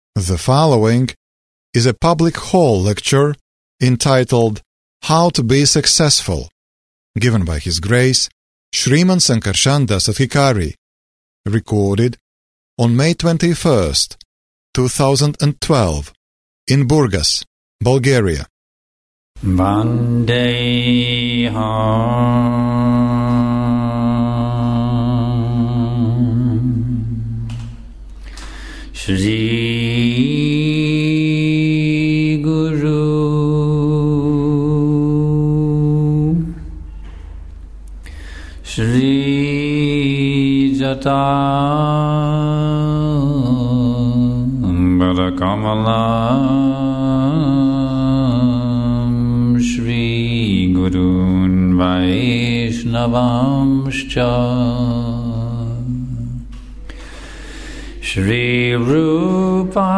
The following is a public hall lecture entitled How to Be Successful, given by His Grace Shriman Sankarshan Das Adhikari, recorded on May 21st, 2012, in Burgas, Bulgaria. Vandeham Shri Guru Shri Jata Kamalam Shri Gurun Vaishnavamscha Shri Rupa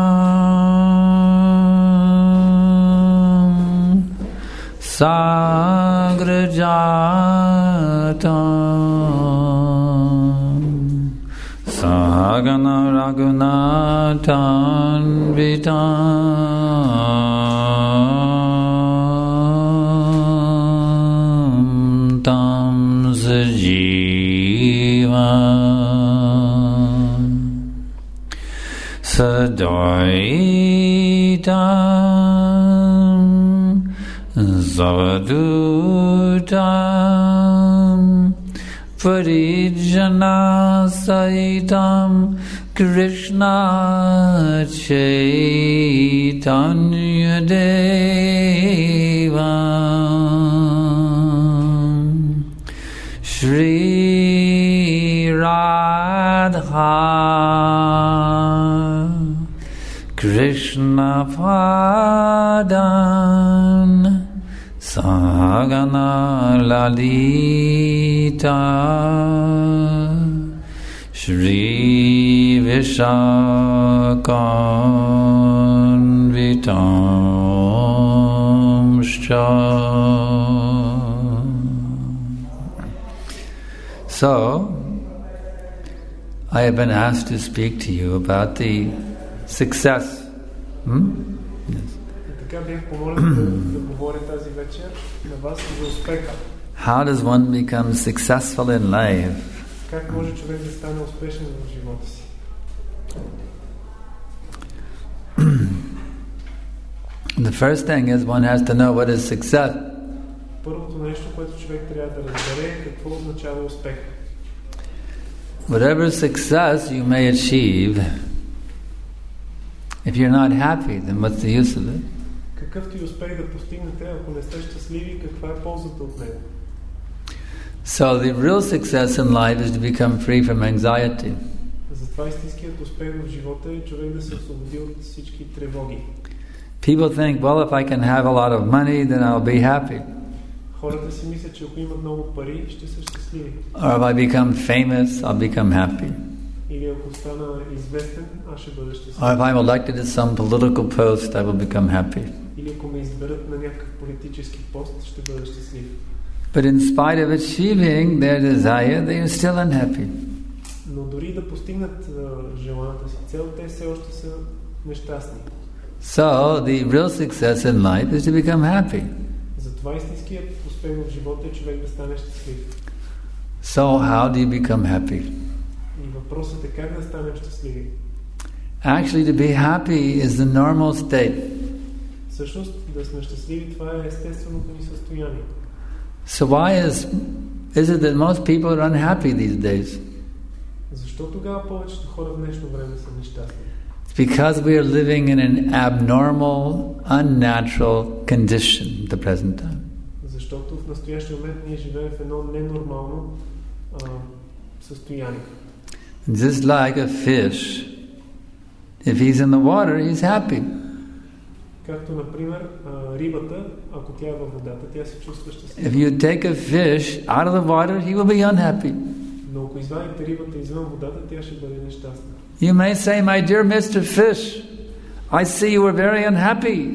Sagrajatam Sahagana Raghunathan Vitam Tam Sajivam Sadaitam Zavadutam Parijana Saitam Krishna Chaitanya Devam Shri Radha Krishna Padan Sahagana Lalita Shri Vishakanvitamscha. So, I have been asked to speak to you about the success. Yes. How does one become successful in life? The first thing is one has to know what is success. Whatever success you may achieve, if you're not happy, then what's the use of it? So the real success in life is to become free from anxiety. People think, well, if I can have a lot of money, then I'll be happy. Or if I become famous, I'll become happy. Or if I'm elected to some political post, I will become happy. But in spite of achieving their desire, they are still unhappy. So the real success in life is to become happy. So how do you become happy? Actually, to be happy is the normal state. So why is it that most people are unhappy these days? It's because we are living in an abnormal, unnatural condition at the present time. Just like a fish, if he's in the water, he's happy. If you take a fish out of the water, he will be unhappy. You may say, my dear Mr. Fish, I see you were very unhappy.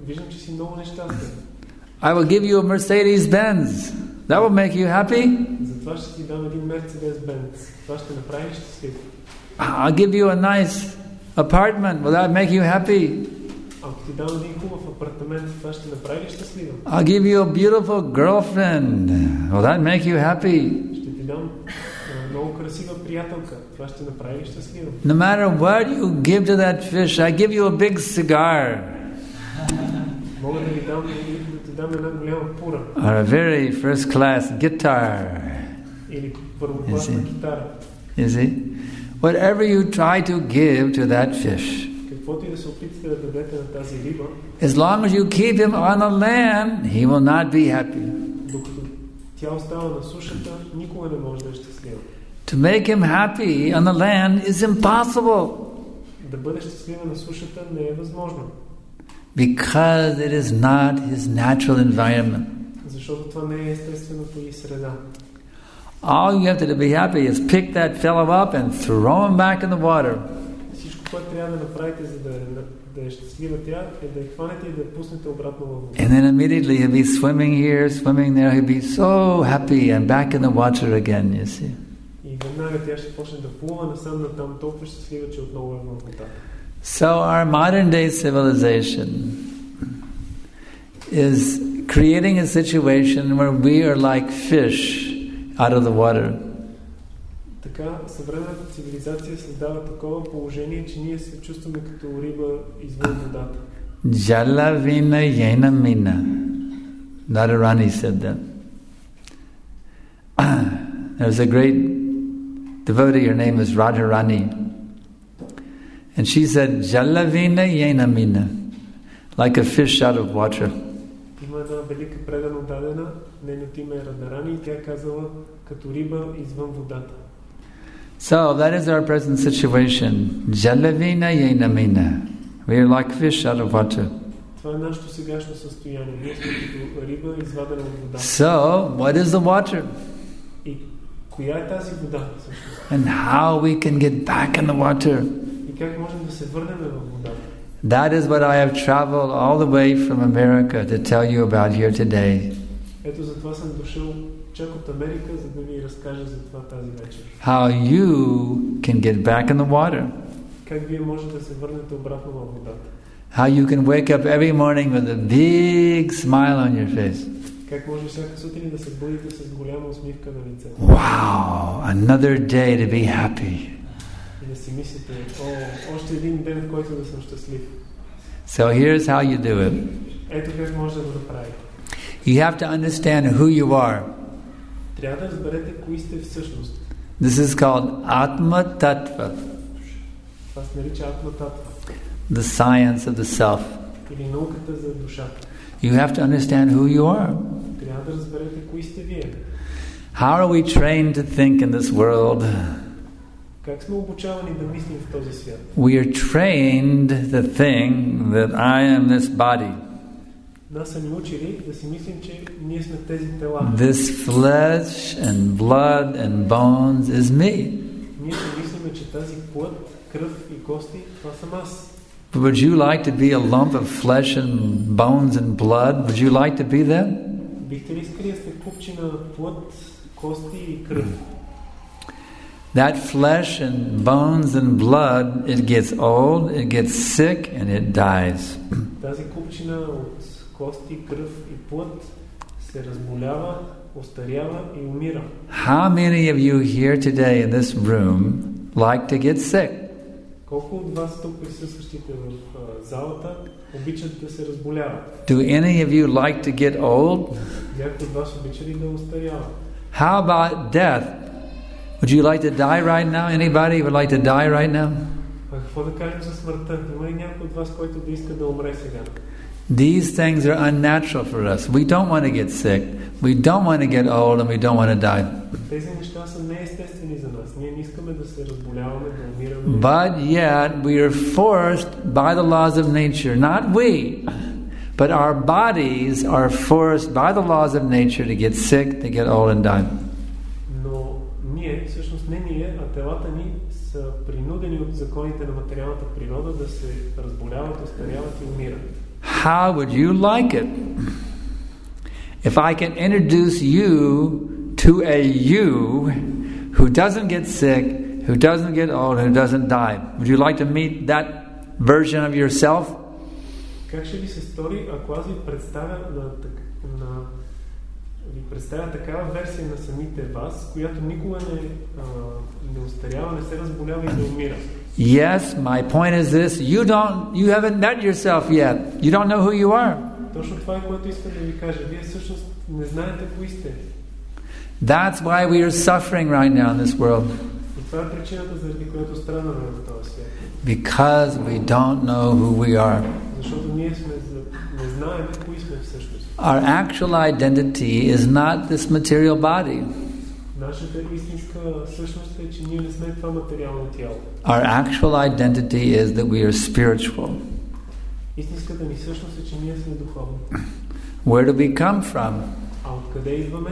I will give you a Mercedes-Benz. That will make you happy. затова ще ти дам един Mercedes-Benz. Това ще направи щастлив. I'll give you a nice apartment. Will that make you happy? Ако ти дам един хубав апартамент, това ще направи ли щастлива? I'll give you a beautiful girlfriend. Will that make you happy? Ще ти дам много красива приятелка. Това ще направи ли щастлива? No matter what you give to that fish, I give you a big cigar. Мога да ти дам една голяма пура. Or a very first class guitar. Или първокласна китара. You see? Whatever you try to give to that fish, каквото и да се опитате да дадете на тази риба, as long as you keep him on the land, he will not be happy. Докато тя остава на сушата, никога не може да е щастлива. To make him happy on the land is impossible. Да бъде щастлива на сушата не е възможно. Because it is not his natural environment. Защото това не е естествената й среда. All you have to be happy is pick that fellow up and throw him back in the water. Всичко, което трябва да направите, за да е щастлива тя, е да я хванете и да я пуснете обратно във водата. And then immediately he'll be swimming here, swimming there. He'll be so happy and back in the water again, you see. И веднага тя ще почне да плува насам натам, толкова щастлива, че отново е във водата. So our modern day civilization is creating a situation where we are like fish out of the water. Така съвременната цивилизация създава такова положение, че ние се чувстваме като риба извън водата. Jalavina yena mina. Radharani said that. There's a great devotee, her name is Radharani. And she said, Jalavina yena mina. Like a fish out of water. Има една велика предано дадена, нейното име е Радharani, и тя казала като риба извън водата. So that is our present situation. Jalavina yena mina. We are like fish out of water. Това е нашето сегашно състояние. Ние сме като риба извадена от вода. So, what is the water? И коя е тази вода всъщност? And how we can get back in the water? И как можем да се върнем в водата? That is what I have traveled all the way from America to tell you about here today. Ето затова съм дошъл чак от Америка, за да ви разкажа за това тази вечер. How you can get back in the water. Как вие можете да се върнете обратно във водата? How you can wake up every morning with a big smile on your face. Как може всяка сутрин да се будите с голяма усмивка на лицето? Wow, another day to be happy. И да си мислите, още един ден, в който да съм щастлив. So here's how you do it. Ето как може да го направите. You have to understand who you are. Трябва да разберете кои сте всъщност. This is called Atma Tattva. Това се нарича Атма Татва. The science of the self. Или науката за душата. You have to understand who you are. Трябва да разберете кои сте вие. How are we trained to think in this world? Как сме обучавани да мислим в този свят? We are trained to think that I am this body. Нас са ни учили да си мислим, че ние сме тези тела. This flesh and blood and bones is me. Ние си мислиме, че тази плът, кръв и кости, това съм аз. Would you like to be a lump of flesh and bones and blood? Would you like to be that? Бихте ли искали да сте купчина плът, кости и кръв? That flesh and bones and blood, it gets old, it gets sick, and it dies. Тази купчина от кости, кръв и плът се разболява, остарява и умира. How many of you here today in this room like to get sick? Колко от вас тук присъстващите в залата обичат да се разболяват? Do any of you like to get old? Някой от вас обича ли да остаряват? How about death? Would you like to die right now? Anybody would like to die right now? А какво да кажем за смъртта? Има ли някой от вас, който да иска да умре сега? These things are unnatural for us. We don't want to get sick. We don't want to get old, and we don't want to die. Тези неща са неестествени за нас. Ние не искаме да се разболяваме, да умираме. But yet we are forced by the laws of nature, not we, but our bodies are forced by the laws of nature to get sick, to get old and die. Но ние, всъщност не ние, а телата ни са принудени от законите на материалната природа да се разболяват, остаряват и умират. How would you like it if I can introduce you to a you who doesn't get sick, who doesn't get old, who doesn't die. Would you like to meet that version of yourself? Как ще ви се стори, ако аз ви представя такава версия на самите вас, която никога не остарява, не се разболява и не умира? Yes, my point is this: you haven't met yourself yet. You don't know who you are. Точно това е, което искам да ви кажа. Вие всъщност не знаете кои сте. That's why we are suffering right now in this world. И това е причината, заради която страдаме в този свят. Because we don't know who we are. Защото ние не знаем кои сме всъщност. Our actual identity is not this material body. Нашата истинска същност е, че ние не сме това материално тяло. Our actual identity is that we are spiritual. Истинската ни същност е, че ние сме духовни. Where do we come from? А откъде идваме?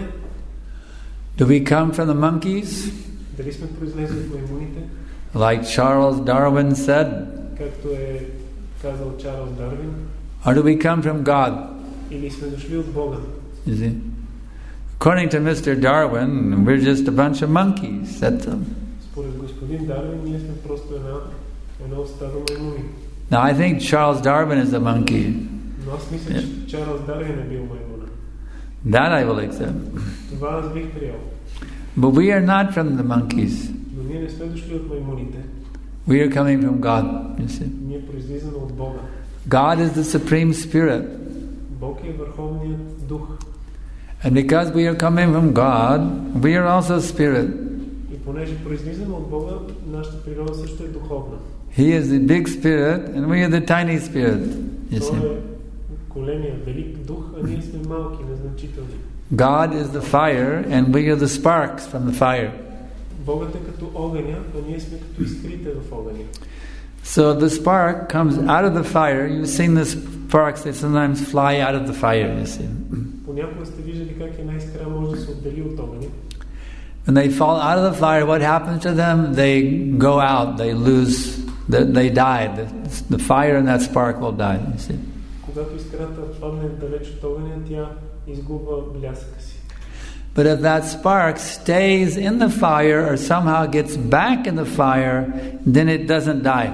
Do we come from the monkeys? Дали сме произлезли от маймуните? Like Charles Darwin said? Както е казал Чарлз Дарвин? Or do we come from God? Или сме дошли от Бога? You see? According to Mr. Darwin, we're just a bunch of monkeys. Според господин Дарвин, ние сме просто едно стадо маймуни. Now I think Charles Darwin is a monkey. Но аз мисля, че Чарлз Дарвин е бил маймуна. That I will accept. Това аз бих приел. But we are not from the monkeys. Но ние не сме дошли от маймуните. We are coming from God. You see? Ние произлизаме от Бога. God is the Supreme Spirit. Бог е върховният дух. And because we are coming from God, we are also spirit. И понеже произлизаме от Бога, нашата природа също е духовна. He is the big spirit and we are the tiny spirit. You see? Той е големия, велик дух, а ние сме малки, незначителни. God is the fire and we are the sparks from the fire. Богът е като огъня, а ние сме като искрите в огъня. So the spark comes out of the fire. You've seen the sparks, they sometimes fly out of the fire, you see. Понякога сте виждали как една искра може да се отдели от огъня. When they fall out of the fire, what happens to them? They go out, they lose, they die. The fire and that spark will die, you see. Когато искрата падне далеч от огъня, тя изгубва блясъка си. But if that spark stays in the fire or somehow gets back in the fire, then it doesn't die.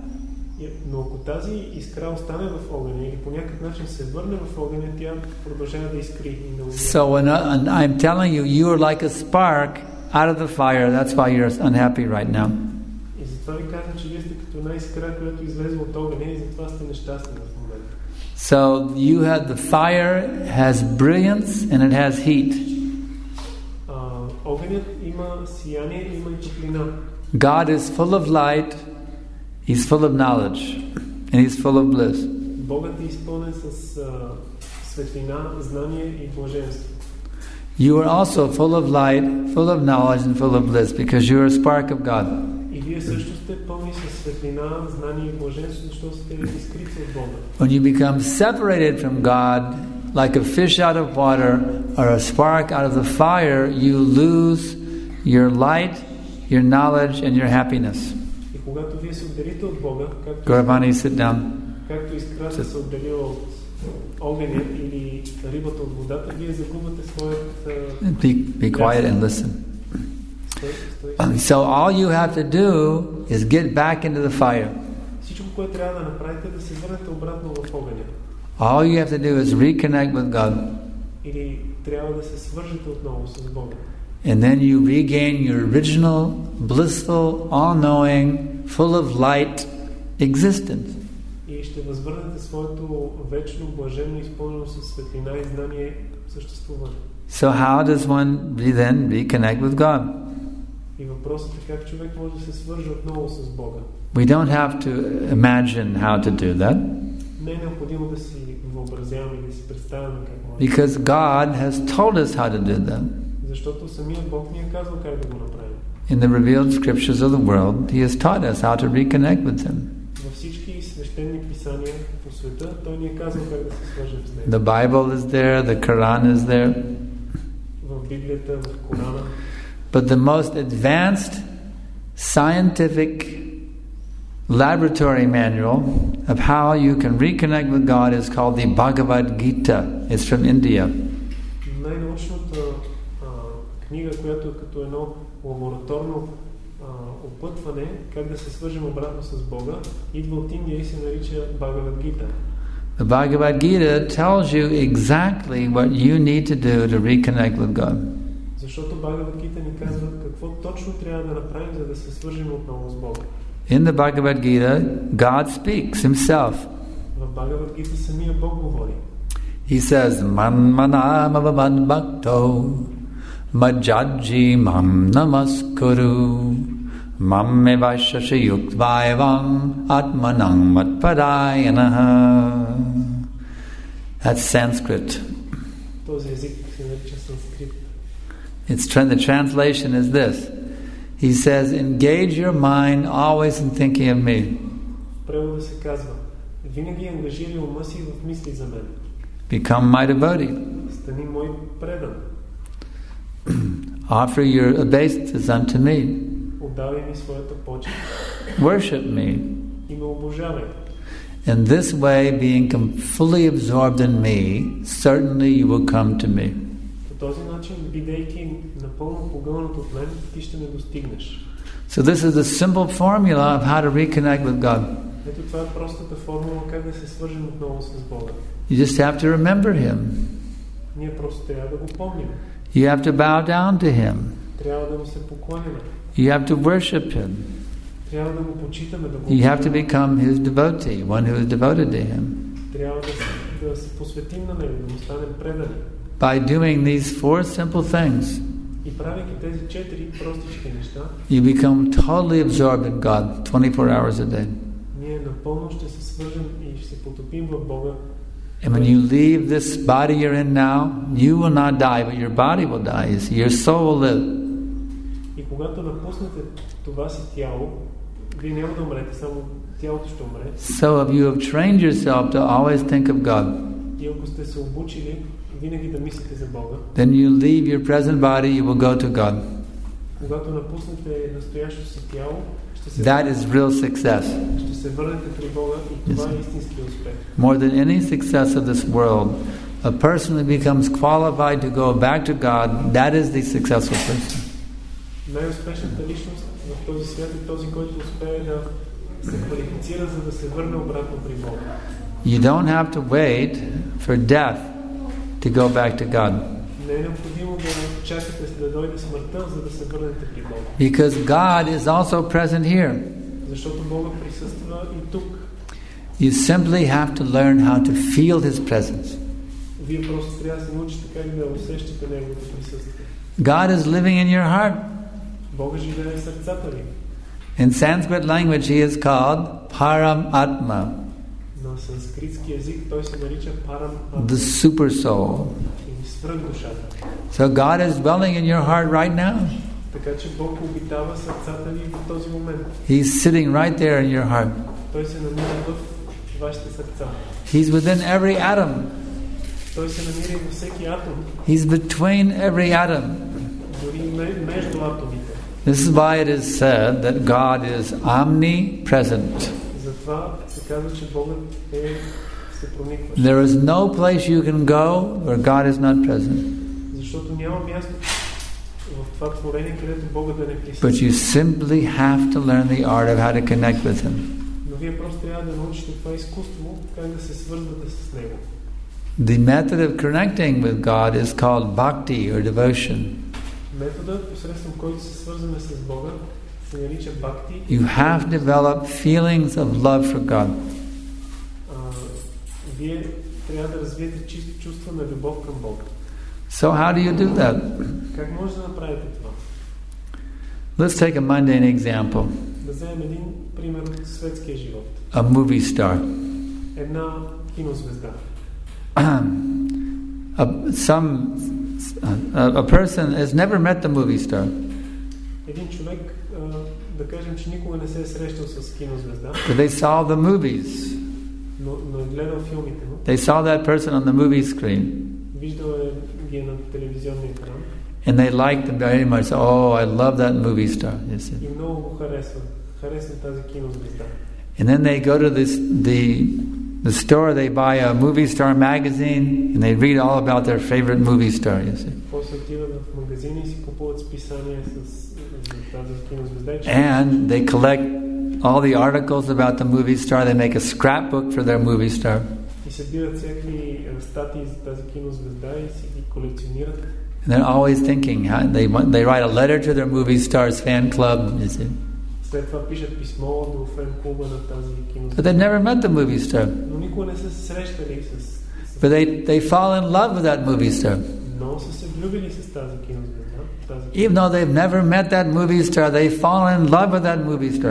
Но ако тази искра остане в огъня или по някакъв начин се върне в огъня, тя продължава да искри и не умира. So when I'm telling you, you are like a spark out of the fire. That's why you're unhappy right now. И затова ви казвам, че вие сте като една искра, която излезе от огъня и затова сте нещастни в момента. So the fire has brilliance and it has heat. Огънят има сияние, има и топлина. God is full of light, He's full of knowledge, and He's full of bliss. Богът е изпълнен с светлина, знание и блаженство. You are also full of light, full of knowledge, and full of bliss, because you are a spark of God. И вие също сте пълни с светлина, знание и блаженство, защото сте изкрити от Бога. When you become separated from God, like a fish out of water or a spark out of the fire, you lose your light, your knowledge, and your happiness. И когато вие се отделите от Бога, Gauravani, sit down. Както искрата се отделила от огъня или рибата от водата, вие загубвате своят... Be quiet and listen. So all you have to do is get back into the fire. Всичко, което трябва да направите, да се върнете обратно в огъня. All you have to do is reconnect with God. Или трябва да се свържете отново с Бога. And then you regain your original, blissful, all-knowing, full of light existence. И ще възвърнете своето вечно, блаженно, изпълнено със светлина и знание съществуване. So how does one then reconnect with God? И въпросът е как човек може да се свърже отново с Бога. We don't have to imagine how to do that. Не е необходимо да си въобразяваме и да си представяме как може. Because God has told us how to do that. Защото самият Бог ни е казал как да го направим. In the revealed scriptures of the world, He has taught us how to reconnect with Him. Във всички свещени писания по света, Той ни е казал как да се свържем с Него. The Bible is there, the Quran is there. В Библията, в Корана. But the most advanced scientific laboratory manual of how you can reconnect with God is called the Bhagavad Gita. It's from India. Най-научната книга, която е като едно лабораторно опътване, как да се свържем обратно с Бога, идва от Индия и се нарича Бхагavad Gita. The Bhagavad Gita tells you exactly what you need to do to reconnect with God. Защото Bhagavad Gita ни казва какво точно трябва да направим, за да се свържем отново с Бога. In the Bhagavad Gita, God speaks himself. В Bhagavad Gita самия Бог говори. He says, Man manam avaman bhakto majajji mam namaskuru mam evashashi yuktvaivam atmanam matpadayanaha. That's Sanskrit. Този език се нарича санскрит. The translation is this. He says, engage your mind always in thinking of me. Превода се казва, винаги ангажирай ума си в мисли за мен. Become my devotee. Стани мой предан. Offer your obeisance unto me. Отдавай ми своята почет. Worship me. И ме обожавай. In this way, being fully absorbed in me, certainly you will come to me. По този начин, бидейки напълно погълнат от мен, ти ще ме достигнеш. So this is the simple formula of how to reconnect with God. Ето това е простата формула как да се свържем отново с Бога. You just have to remember Him. Ние просто трябва да го помним. You have to bow down to Him. Трябва да му се поклоняме. You have to worship Him. Трябва да го почитаме, да го You have to become His devotee, one who is devoted to Him. Трябва да се посветим на Него, да му станем предани. By doing these four simple things, И правейки тези 4 простички неща, you become totally absorbed in God 24 hours a day. ние напълно ще се свържем и ще се потопим в Бога. And when you leave this body you're in now, you will not die, but your body will die. You see, your soul will live. И когато напуснете това си тяло, вие няма да умрете, само тялото ще умре. So if you have trained yourself to always think of God, И ако сте се обучили винаги да мислите за Бога, then you leave your present body, you will go to God. когато напуснете настоящото си тяло, That is real success. ще се върнете при Бога и това е истински успех. More than any success of this world, a person who becomes qualified to go back to God, that is the successful person. Най-успешната личност в този свят е този, който успее да се квалифицира, за да се върне обратно при Бога. You don't have to wait for death to go back to God. Не е необходимо да чакате да дойде смъртта, за да се върнете при Бога. Because God is also present here. Защото Бога присъства и тук. You simply have to learn how to feel His presence. Вие просто трябва да се научите как да усещате Неговото присъствие. God is living in your heart. Бога живее в сърцата ви. In Sanskrit language, He is called Param Atma, На санскритски език той се нарича Парам the super soul. или свръхдушата. So God is dwelling in your heart right now. Така че Бог обитава сърцата ви в този момент. He's sitting right there in your heart. Той се намира в вашите сърца. He's within every atom. Той се намира и във всеки атом. He's between every atom. Дори между атомите. This is why it is said that God is omnipresent. Затова се казва, че Богът се прониква. There is no place you can go where God is not present. Защото няма място в това творение, където Богът да не присъства. But you simply have to learn the art of how to connect with Him. Но вие просто трябва да научите това изкуство, как да се свързвате с Него. The method of connecting with God is called bhakti or devotion. Методът, посредством който се свързваме с Бога, се нарича бхакти. You have developed feelings of love for God. Вие трябва да развиете чисто чувство на любов към Бога. So how do you do that? Как може да направите това? Let's take a mundane example. Да вземем един пример от светския живот. A movie star. Една кинозвезда. A person has never met the movie star. Един човек, да кажем, че никога не се е срещал с кинозвезда. But they saw the movies. Но е гледал филмите му. They saw that person on the movie screen. Виждал ги на телевизионния екран. And they liked them very much. Oh, I love that movie star. И много го харесват. Харесват тази кинозвезда. And then they go to the the store, they buy a movie star magazine and they read all about their favorite movie star, you see. And they collect all the articles about the movie star. They make a scrapbook for their movie star. And they're always thinking, they write a letter to their movie star's fan club, you see. But they've never met the movie star. But they fall in love with that movie star. Even though they've never met that movie star, they fall in love with that movie star.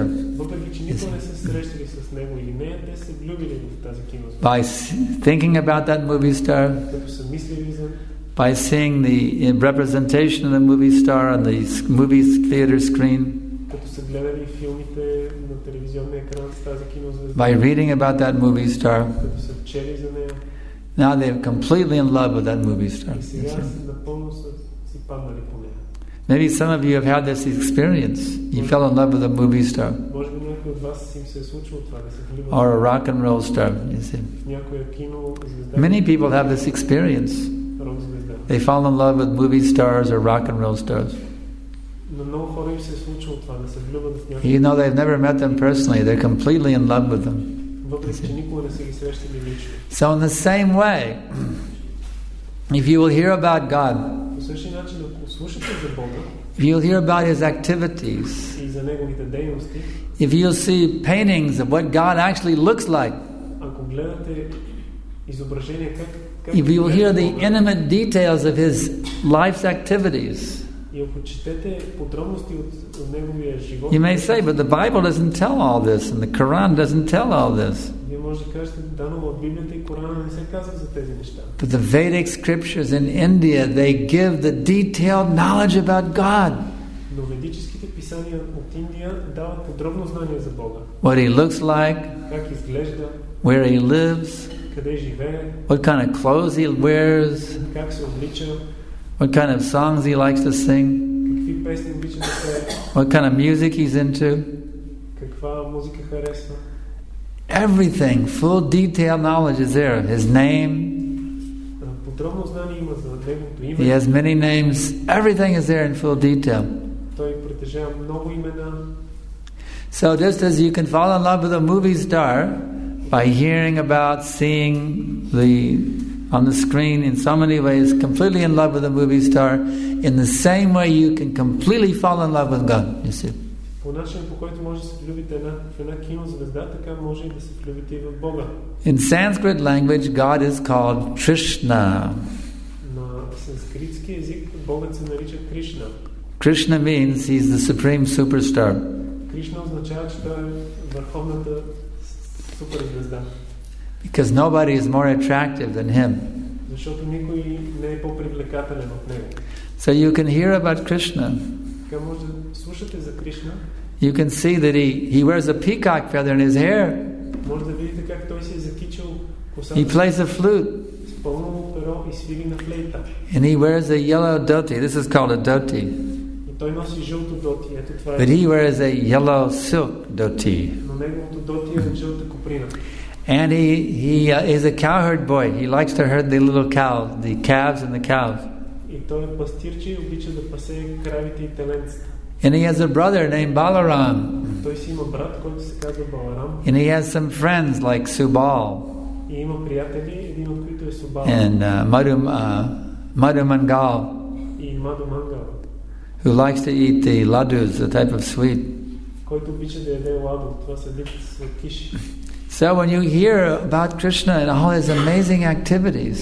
By thinking about that movie star, by seeing the representation of the movie star on the movie theater screen, by reading about that movie star, now they're completely in love with that movie star. Maybe some of you have had this experience. You fell in love with a movie star. Or a rock and roll star, you see. Many people have this experience. They fall in love with movie stars or rock and roll stars. Even though they've never met them personally, they're completely in love with them. So in the same way, if you will hear about God, if you'll hear about His activities, if you'll see paintings of what God actually looks like, if you will hear the intimate details of His life's activities, you may say, but the Bible doesn't tell all this, and the Quran doesn't tell all this. But the Vedic scriptures in India, they give the detailed knowledge about God. What He looks like, where He lives, what kind of clothes He wears, what kind of songs He likes to sing, what kind of music He's into. Everything, full detailed knowledge is there. His name, He has many names. Everything is there in full detail. So just as you can fall in love with a movie star by hearing about, seeing on the screen in so many ways, completely in love with a movie star, in the same way you can completely fall in love with God, you see. In Sanskrit language, God is called Krishna. Krishna means He's the supreme superstar. Because nobody is more attractive than Him. So you can hear about Krishna. You can see that he wears a peacock feather in his hair. He plays a flute. And he wears a yellow dhoti. This is called a dhoti. But he wears a yellow silk dhoti. And he is a cowherd boy. He likes to herd the little cows, the calves and the cows. And he has a brother named Balaram. And he has some friends like Subal and Madhumangal, who likes to eat the ladus, a type of sweet. So when you hear about Krishna and all His amazing activities,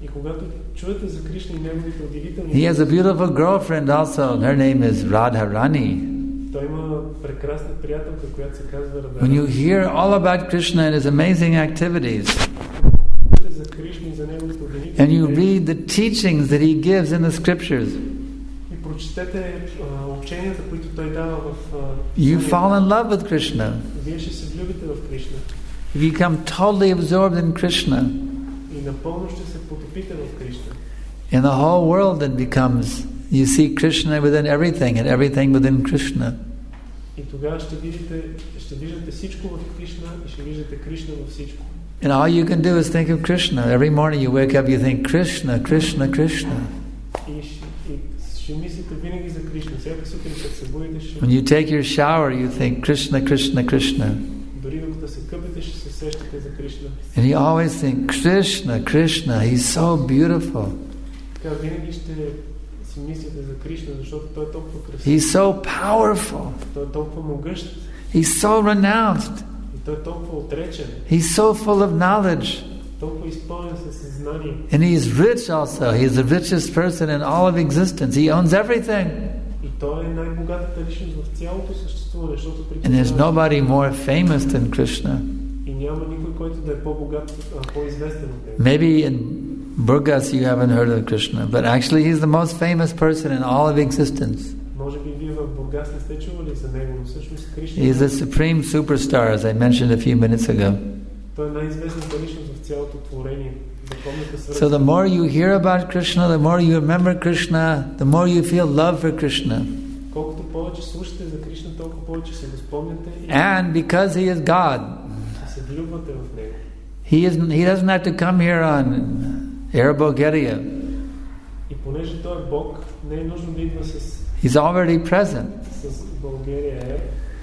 He has a beautiful girlfriend also. Her name is Radharani. When you hear all about Krishna and His amazing activities, and you read the teachings that He gives in the scriptures, you fall in love with Krishna. You become totally absorbed in Krishna. And the whole world then becomes, you see Krishna within everything and everything within Krishna. And all you can do is think of Krishna. Every morning you wake up, you think Krishna, Krishna, Krishna. Ще мислите винаги за Кришна. Всяка сутрин, като се будите, ще... When you take your shower, you think Krishna, Krishna, Krishna. Дори докато се къпете, ще се сещате за Кришна. And you always think, Krishna, Krishna, he's so beautiful. Така винаги ще си мислите за Кришна, защото той е толкова красив. He's so powerful. Той е толкова могъщ. He's so renounced. И той е толкова отречен. He's so full of knowledge. Толкова изпълнен със знание. And he's rich also. He's the richest person in all of existence. He owns everything. И той е най-богатата личност в цялото съществуване, защото And there's nobody more famous than Krishna. И няма никой, който да е по-богат, по-известен от него. Maybe in Burgas you haven't heard of Krishna, but actually he's the most famous person in all of existence. Може би вие в Бургас не сте чували за него, но всъщност Кришна... He's the supreme superstar, as I mentioned a few minutes ago. Той е най-известната личност в цялото творение. So the more you hear about Krishna, the more you remember Krishna, the more you feel love for Krishna. Колкото повече слушате за Кришна, толкова повече се го спомняте. And because he is God, се влюбвате в него. He doesn't have to come here on Airbogeria. И понеже той е Бог, не е нужно да идва с... He's already present. С България е.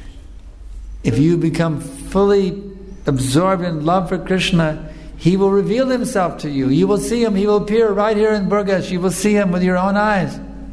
If you become fully absorbed in love for Krishna, he will reveal himself to you. You will see him. He will appear right here in Burgas. You will see him with your own eyes.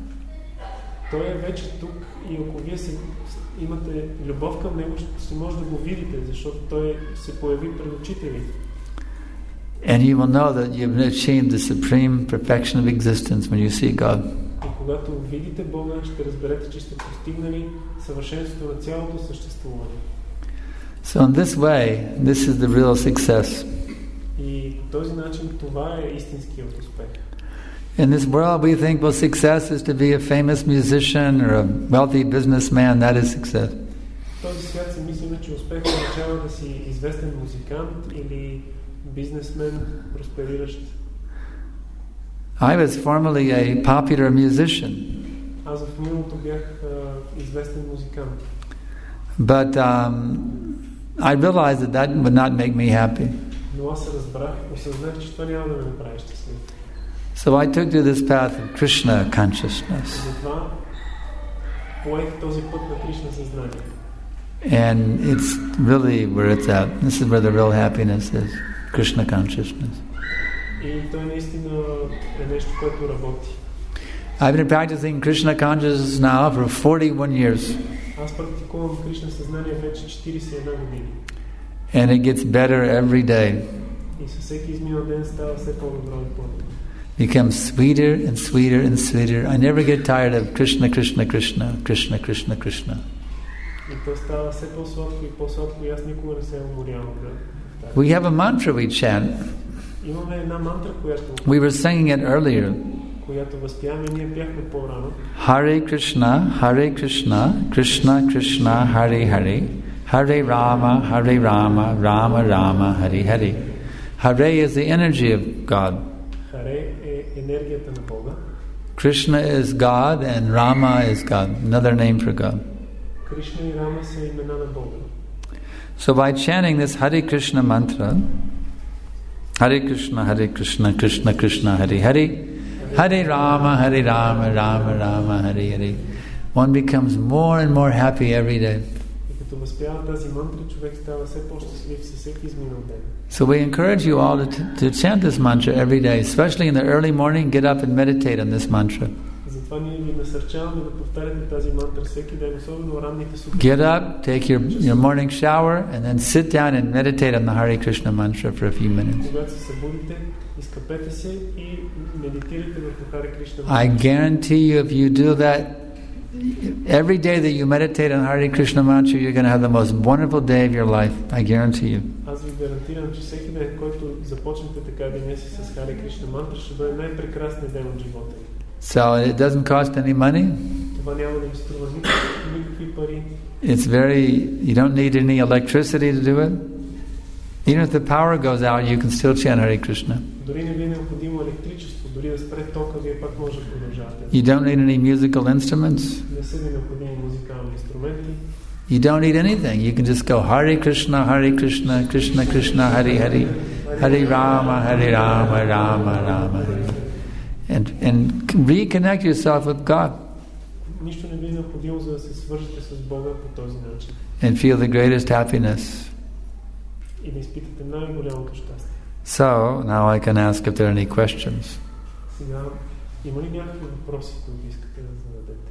Той е вече тук и ако вие имате любов към него, ще може да го видите, защото той се появи пред очите ви. And you will know that you've achieved the supreme perfection of existence when you see God. И когато видите Бога, ще разберете, че сте постигнали съвършенството на цялото съществуване. So in this way, this is the real success. И по този начин това е истинският успех. In this world we think, well, success is to be a famous musician or a wealthy businessman. That is success. В този свят си мислим, че успех означава да си известен музикант или бизнесмен, проспериращ. I was formerly a popular musician. Аз в миналото бях известен музикант. But I realized that would not make me happy. Но аз осъзнах, че това няма да ме направи щастлив. So I took to this path of Krishna consciousness. Затова поех този път на Кришна съзнание. And it's really where it's at. This is where the real happiness is. Krishna consciousness. И той наистина е нещо, което работи. I've been practicing Krishna consciousness now for 41 years. Аз практикувам Кришна съзнание вече 41 години. And it gets better every day. И със всеки изминал ден става все по-добро и по-добро. Becomes sweeter and sweeter and sweeter. I never get tired of Krishna, Krishna, Krishna, Krishna, Krishna, Krishna. И то става все по-сладко и по-сладко и аз никога не се уморявам. We have a mantra we chant. Имаме една мантра, която... We were singing it earlier. Която възпяваме, ние пяхме по-рано. Hare Krishna, Krishna Krishna, Hare Hare. Hare Rama, Rama Rama, Hare Hare. Hare is the energy of God. Hare е енергията на Бога. Krishna is God and Rama is God, another name for God. Krishna и Rama са имена на Бога. So by chanting this Hare Krishna mantra, Hare Krishna, Krishna Krishna, Hare Hare, Hare Rama, Rama Rama, Hare Hare, one becomes more and more happy every day. Като възпява тази мантра, човек става все по-щастлив със всеки изминал ден. So we encourage you all to chant this mantra every day, especially in the early morning. Get up and meditate on this mantra. Затова ние ви насърчаваме да повтаряте тази мантра всеки ден, особено ранните сутрини. Get up, take your morning shower, and then sit down and meditate on the Hare Krishna mantra for a few minutes. Когато се събудите, изкъпете се и медитирайте върху Харе Кришна. I guarantee you, if you do that, every day that you meditate on Hare Krishna mantra, you're going to have the most wonderful day of your life. I guarantee you. Аз ви гарантирам, че всеки ден, който започнете така деня си с Харе Кришна мантра, ще бъде най-прекрасният ден от живота ви. So it doesn't cost any money. Това няма да ви струва никакви пари. It's you don't need any electricity to do it. Even if the power goes out, you can still chant Hare Krishna. Дори не ви е необходимо електричество, дори да спре тока, вие пак може да продължавате. You don't need any musical instruments. Не са ви необходими музикални инструменти. You don't need anything. You can just go Hare Krishna, Krishna Krishna, Hare Hare, Hare Rama, Rama Rama Hare. And reconnect yourself with God. Нищо не ви е необходимо, за да се свържете с Бога по този начин. And feel the greatest happiness. И да изпитате най-голямото щастие. So, now I can ask if there are any questions. Сега, има ли някакви въпроси, които искате да зададете?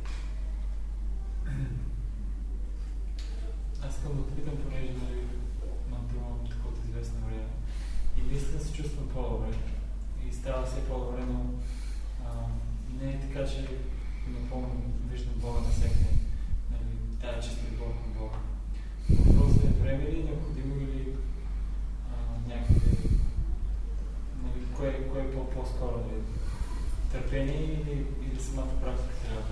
Аз искам да питам, понеже мантувам такова известно време. И наистина се чувствам по-добре. И става все по-добре, но не е така, че напълно виждам Бога навсякъде. Тая чиста любов към Бога. Въпросът е време ли, необходимо ли някъде, кое е по-скоро? Търпение или самата практика трябва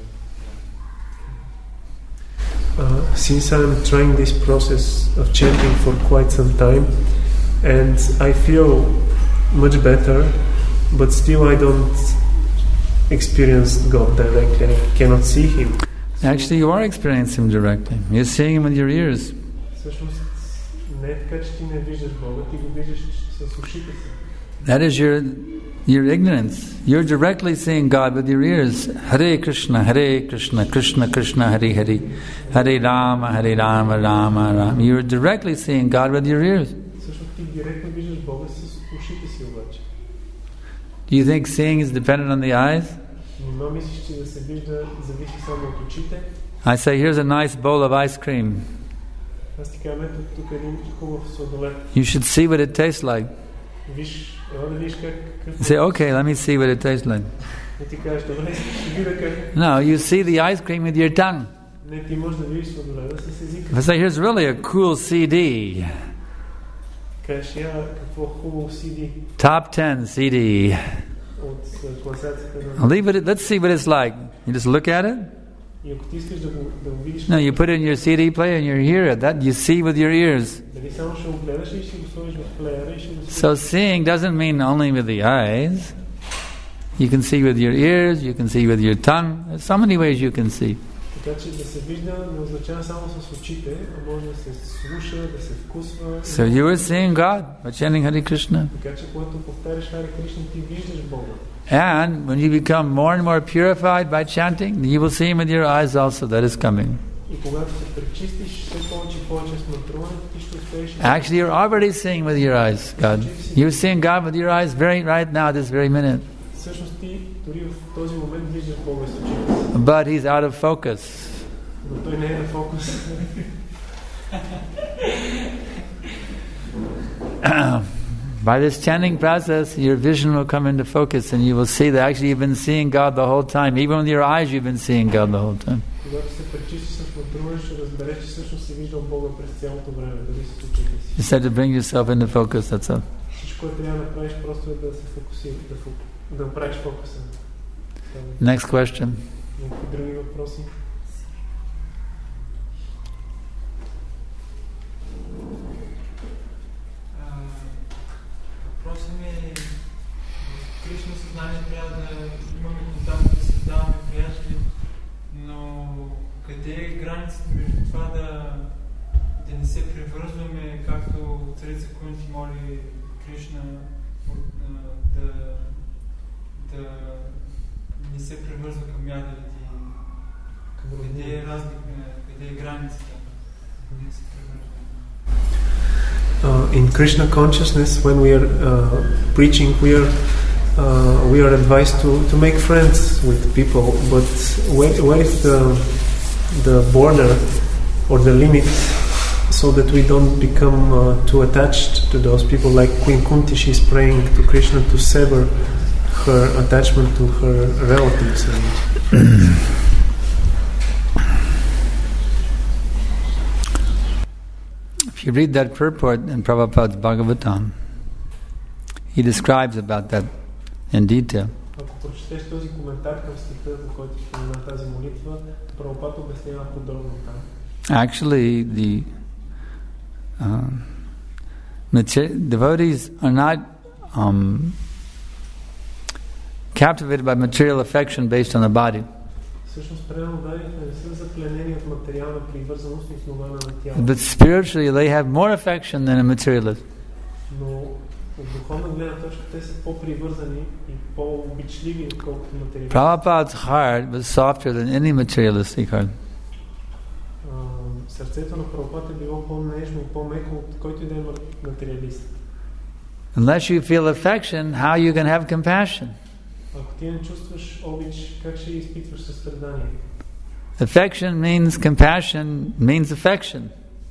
да... Since I'm trying this process of chanting for quite some time, and I feel much better, but still I don't experience God directly. I cannot see Him. Actually, you are experiencing Him directly. You're seeing Him with your ears. Всъщност, не е така, че ти не виждаш Бога, ти го виждаш с ушите си. That is your ignorance. You're directly seeing God with your ears. Hare Krishna, Krishna Krishna, Hare Hare. Hare Rama, Rama Rama. You're directly seeing God with your ears. Всъщност ти директно виждаш Бога с ушите си обаче. Do you think seeing is dependent on the eyes? Нима мислиш, че да се вижда зависи само от очите? I say, here's a nice bowl of ice cream. Аз ти казвам, ето тук е един хубав сладолед. You should see what it tastes like. Виж, да видиш как... You say, okay, let me see what it tastes like. И ти кажеш, добре, ще видя как... No, you see the ice cream with your tongue. Не, ти можеш да видиш сладоледа с езика. I say, here's really a cool CD. Кажеш, какво хубаво CD. Top 10 CD. От класацията на... Let's see what it's like. You just look at it. И ако ти искаш да го видиш... No, you put it in your CD player and you hear it. That you see with your ears. Дали само ще го гледаш и ще го сложиш в плеера и ще го слушаш. So seeing doesn't mean only with the eyes. You can see with your ears, you can see with your tongue. There's so many ways you can see. Така че да се вижда не означава само с очите, а може да се слуша, да се вкусва. So you are seeing God by chanting Hare Krishna. Така че когато повтаряш Харе Кришна, ти виждаш Бога. And when you become more and more purified by chanting, you will see Him with your eyes also. That is coming. И когато се пречистиш все повече и повече с мантруването, ти ще успееш. Actually, you're already seeing with your eyes God. You're seeing God with your eyes right now, this very minute. Всъщност ти дори в този момент виждаш Бога с очите. But He's out of focus. Но той не е на фокус. By this chanting process, your vision will come into focus and you will see that actually you've been seeing God the whole time. Even with your eyes, you've been seeing God the whole time. Когато се пречистиш с мантруване, ще разбереш, че всъщност си виждал Бога през цялото време, дали с очите си. You said to bring yourself into focus, that's all. Всичко, което трябва да направиш, просто е да се фокусираш, да направиш фокуса. Next question. Някакви други въпроси? Въпросът ми е, в Кришна съзнание трябва да имаме контакт, да създаваме приятели, но къде е границата между това да не се превързваме, както царица Кунти моли Кришна, да не се превързва към ядовите. Къде е разлика, къде е границата? Къде се превързва? In Krishna consciousness, when we are preaching, we are advised to make friends with people. But where is the border or the limit, so that we don't become too attached to those people? Like Queen Kunti, she's praying to Krishna to sever her attachment to her relatives. If you read that purport in Prabhupada's Bhagavatam, he describes about that in detail. Ако прочетеш този коментар към стиха, за който спомена тази молитва, Прабхупад обяснява подробно там. Actually, the devotees are not captivated by material affection based on the body. But spiritually, they have more affection than a materialist. духовна гледна точка те са по-привързани и по-обичливи, отколкото материалисти. Prabhupada's heart was softer than any materialistic heart. Сърцето на Прабхупад е било по-нежно и по-меко от който и да е материалист. Unless you feel affection, how you can have compassion? Ако ти не чувстваш обич, как ще изпитваш състрадание? Affection means compassion, means affection.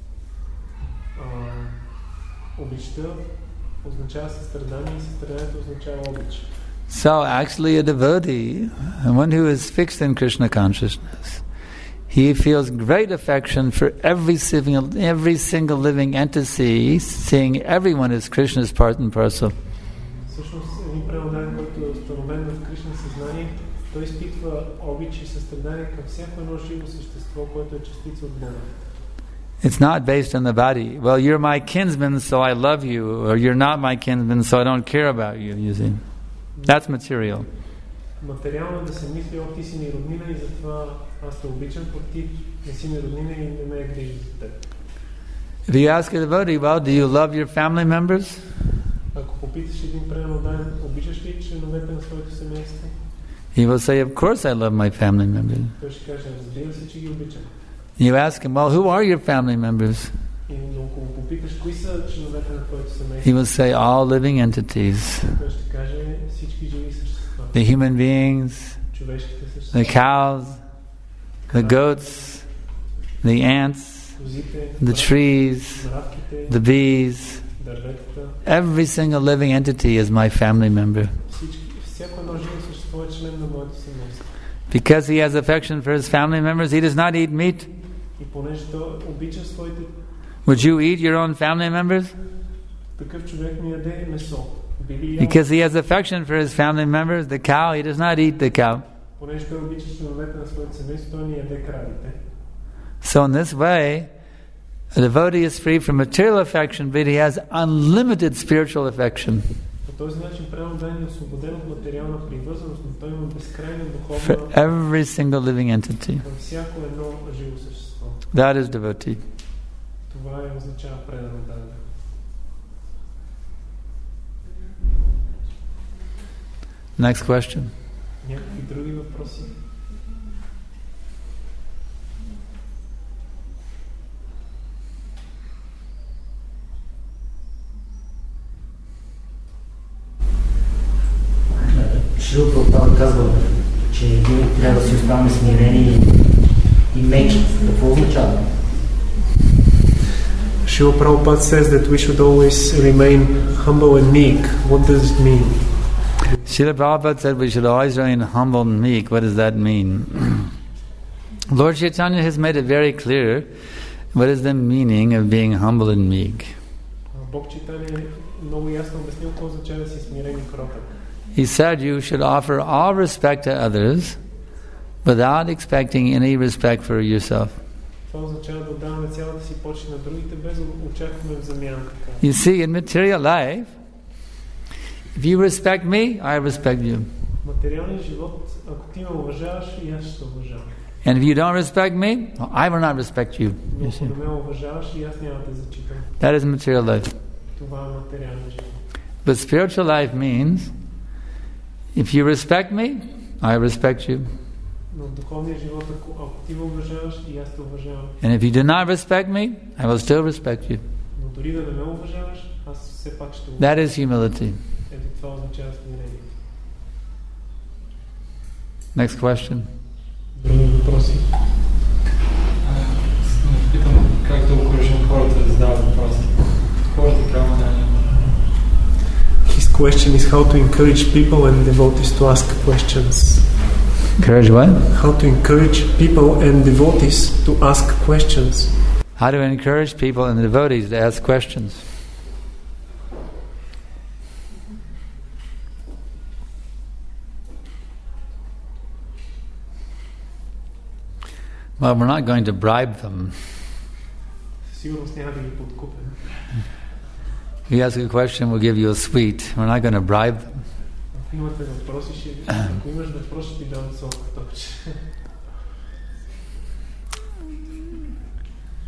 Обичта означава състрадание и състраданието означава обич. So actually a devotee, one who is fixed in Krishna consciousness, he feels great affection for every single living entity, seeing everyone as Krishna's part and parcel. Всъщност, един преданен, който е установен в Кришна съзнание, той изпитва обич и състрадание към всяко едно живо същество, което е частица от Бога. It's not based on the body. Well, you're my kinsman, so I love you, or you're not my kinsman, so I don't care about you, you see. That's material. Материално да се мисли, ти си ми роднина и затова аз те обичам, пък ти не си ми роднина и не ме грижи за теб. If you ask a devotee, well, do you love your family members? Ако попиташ един преданен, обичаш ли членовете на своето семейство? He will say, of course I love my family members. Той ще каже, разбира се, че ги обичам. You ask him, well, who are your family members? И ако попиташ, кои са членовете на твоето семейство? He will say, all living entities. Той ще каже, всички живи същества. The human beings, Човешките същества. the cows, the goats, the ants, the trees, the bees. Every single living entity is my family member. Because he has affection for his family members, he does not eat meat. Would you eat your own family members? Because he has affection for his family members, the cow, he does not eat the cow. So in this way, a devotee is free from material affection, but he has unlimited spiritual affection. For every single living entity. That is devotee. Next question. Шрила Прабхупада казва, че ние трябва да си оставаме смирени и меки. Какво означава? Srila Prabhupada says that we should always remain humble and meek. What does it mean? Srila Prabhupada said we should always remain humble and meek. What does that mean? Lord Chaitanya has made it very clear what is the meaning of being humble and meek. He said you should offer all respect to others without expecting any respect for yourself. You see, in material life, if you respect me, I respect you. And if you don't respect me, I will not respect you. You see? That is material life. But spiritual life means, if you respect me, I respect you. And if you do not respect me, I will still respect you. That is humility. Next question. His question is how to encourage people and devotees to ask questions. Encourage what? How to encourage people and devotees to ask questions. How to encourage people and devotees to ask questions. Well, we're not going to bribe them. If you ask a question, we'll give you a sweet. We're not going to bribe them.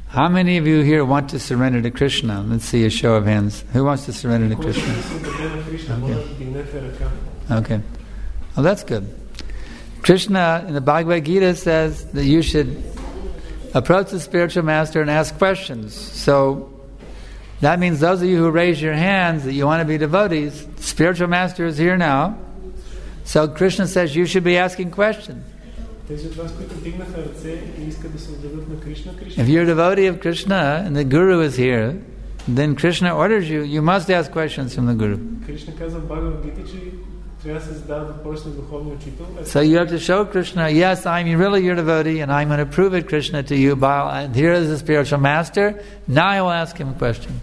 How many of you here want to surrender to Krishna? Let's see a show of hands. Who wants to surrender to Krishna? Okay. Well, that's good. Krishna in the Bhagavad Gita says that you should approach the spiritual master and ask questions. So that means those of you who raise your hands that you want to be devotees, the spiritual master is here now. So Krishna says you should be asking questions. If you're a devotee of Krishna and the Guru is here, then Krishna orders you, you must ask questions from the Guru. So you have to show Krishna, yes, I'm really your devotee and I'm going to prove it, Krishna, to you. Here is the spiritual master, now I will ask him a question.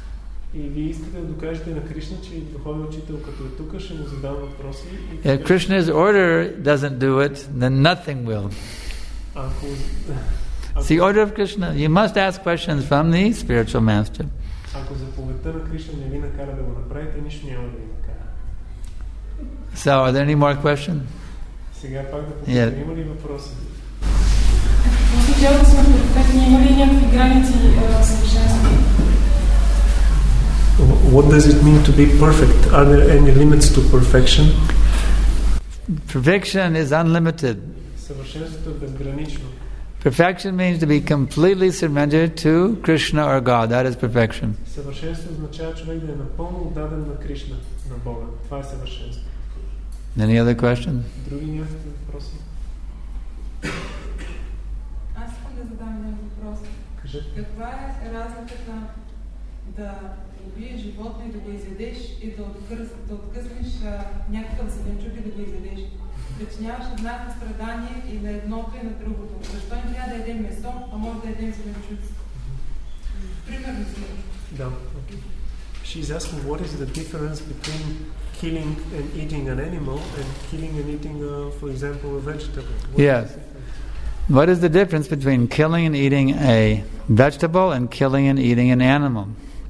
If Krishna's order doesn't do it, then nothing will. It's the order of Krishna. You must ask questions from the spiritual master. So, are there any more questions? Yeah. What does it mean to be perfect? Are there any limits to perfection? Perfection is unlimited. Perfection means to be completely surrendered to Krishna or God. That is perfection. Any other questions? убиеш животно и да го изядеш и да откъснеш някакъв зеленчук и да го изядеш. Причиняваш еднакво страдание и на едното и на другото. Защо не трябва да ядем месо, а може да ядем зеленчуци? Примерно зеленчуци. Да. She's asking what is the difference between killing and eating an animal and killing and eating, for example, a vegetable. Yes. What is the difference between killing and eating a vegetable and killing and eating an animal?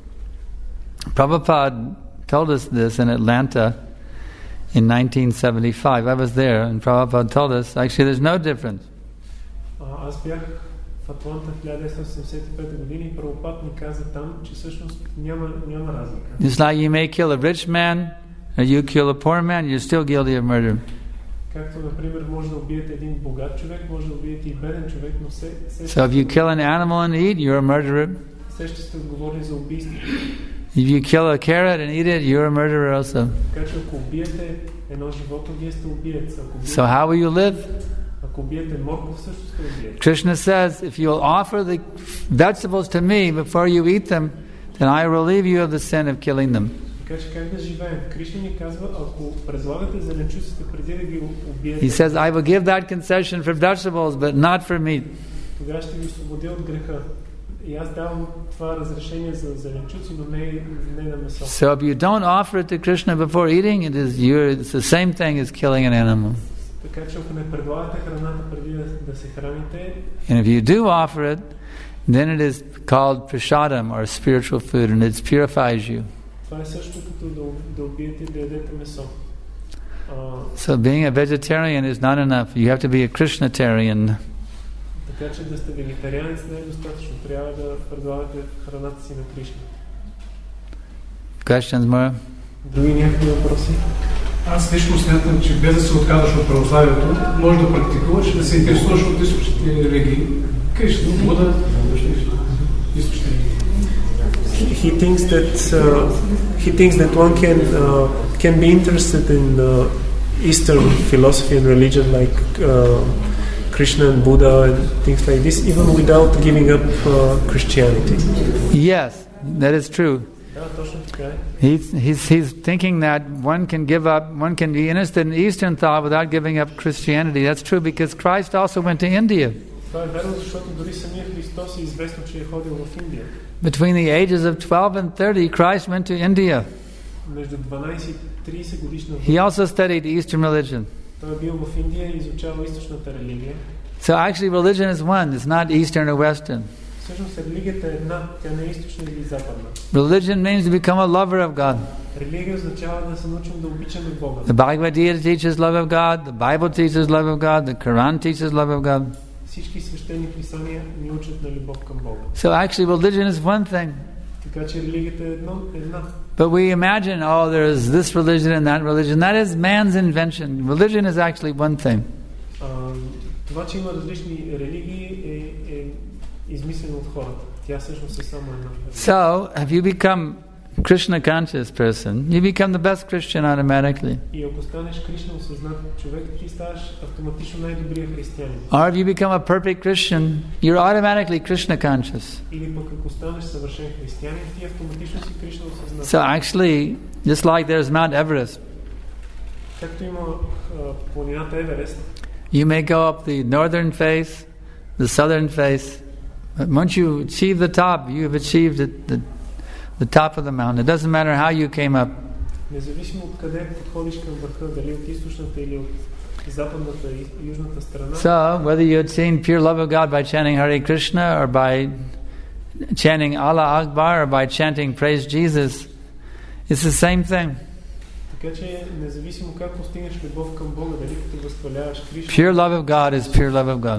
Prabhupada told us this in Atlanta in 1975. I was there, and Prabhupada told us, actually, there's no difference. Аз бях в Атланта в 1975 година и Прабхупад ми каза там, че всъщност няма разлика. It's like you may kill a rich man, or you kill a poor man, you're still guilty of murder. Както, например, може да убиете един богат човек, може да убиете и беден човек, но So if you kill an animal and eat, you're a murderer. Все ще сте отговорни за убийство. If you kill a carrot and eat it, you're a murderer also. Така че ако убиете едно животно, вие сте убиец. So how will you live? Ако убиете морков, също сте убиец. Krishna says, if you'll offer the vegetables to me before you eat them, then I will relieve you of the sin of killing them. Така че как да живеем? Кришна ни казва, ако предлагате зеленчуците преди да ги убиете. He says, I will give that concession for vegetables, but not for meat. Тогава ще ви освободя от греха. И аз давам това разрешение за зеленчуци, но не на месо. So if you don't offer it to Krishna before eating, it's the same thing as killing an animal. Така че ако не предлагате храната преди да се храните. And if you do offer it, then it is called prashadam, or spiritual food, and it purifies you. Това е също като да убиете и да ядете месо. So being a vegetarian is not enough. You have to be a Krishnatarian. Така че да сте вегетарианец не е достатъчно. Трябва да предлагате храната си на Кришна. Questions more? Други някакви въпроси? Аз лично смятам, че без да се отказваш от православието, може да практикуваш, да се интересуваш от източните религии. Кришна, Буда, източните религии. He thinks that one can be interested in Eastern philosophy and religion like Krishna and Buddha and things like this, even without giving up Christianity. Yes, that is true. He's thinking that one can be interested in Eastern thought without giving up Christianity. That's true because Christ also went to India. Between the ages of 12 and 30, Christ went to India. He also studied Eastern religion. So actually religion is one, it's not Eastern or Western. Religion means to become a lover of God. The Bhagavad Gita teaches love of God, the Bible teaches love of God, the Quran teaches love of God. всички свещени писания ни учат на любов към Бога. So actually religion is one thing. Така че религията е една. But we imagine, oh, there's this religion and that religion. That is man's invention. Religion is actually one thing. Това, че има различни религии е измислено от хората. Тя всъщност е само една. So, if you become Krishna conscious person, you become the best Christian automatically. И ако станеш Кришна осъзнат човек, ти ставаш автоматично най-добрия християнин. Or if you become a perfect Christian, you're automatically Krishna conscious. Или пък ако станеш съвършен християнин, ти автоматично си Кришна осъзнат. So actually, just like there's Mount Everest, както има планината Еверест, you may go up the northern face, the southern face. But once you achieve the top, you have achieved the top of the mountain. It doesn't matter how you came up. Независимо от къде подходиш към върха, дали от източната или от западната и южната страна. So, whether you attain pure love of God by chanting Hare Krishna or by chanting Allah Akbar or by chanting Praise Jesus, it's the same thing. Така че независимо как постигнеш любов към Бога, дали като възхваляваш Кришна. Pure love of God is pure love of God.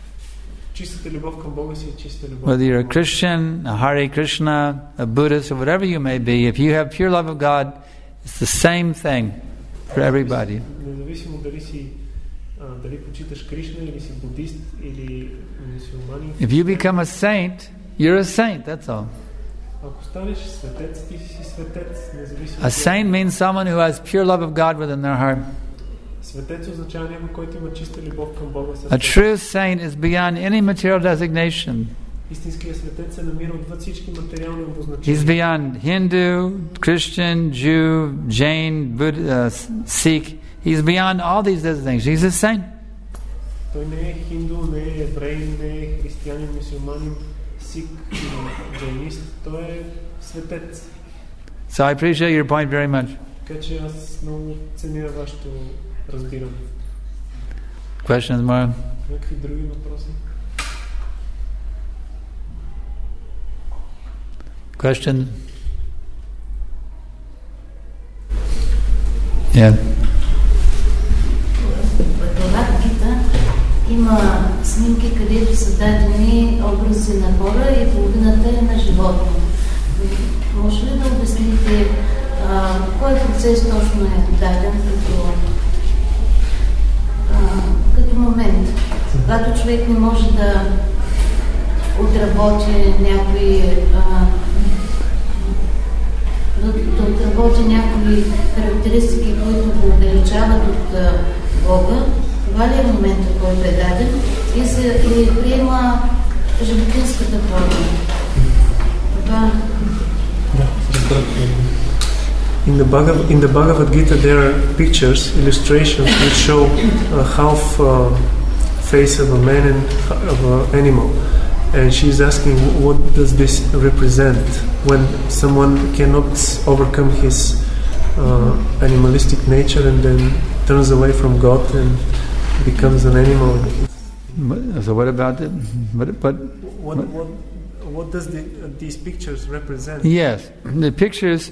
Чистата любов към Бога си е чиста любов. Whether you're a Christian, a Hare Krishna, a Buddhist, or whatever you may be, if you have pure love of God, it's the same thing for everybody. Независимо дали почиташ Кришна или си будист или мюсюлманин. If you become a saint, you're a saint, that's all. Ако станеш светец, ти си светец, независимо. A saint means someone who has pure love of God within their heart. Светец означава някой, който има чиста любов към Бога. A true saint is beyond any material designation. Истинският светец се намира отвъд всички материални обозначения. He's beyond Hindu, Christian, Jew, Jain, Buddha, Sikh. He's beyond all these designations. He's a saint. Той не е хинду, не е евреин, не е християнин, мюсюлманин, сик или джайнист. Той е светец. So I appreciate your point very much. Така че аз много ценя вашето разбиране. Questions more? Някакви други въпроси? Question? Yeah. В Бхагавад Гита има снимки, където са дадени образи на хора и половината е на животни. Може ли да обясните кой процес точно е даден като момент? Когато човек не може да отработи някои характеристики, които го отдалечават от Бога, това ли е момента, който е даден и приема животинската форма? Това... In the Bhagavad Gita, there are pictures, illustrations which show a half face of a man and of an animal. And she's asking, what does this represent when someone cannot overcome his animalistic nature and then turns away from God and becomes an animal? So what about it? What does these pictures represent? Yes, the pictures.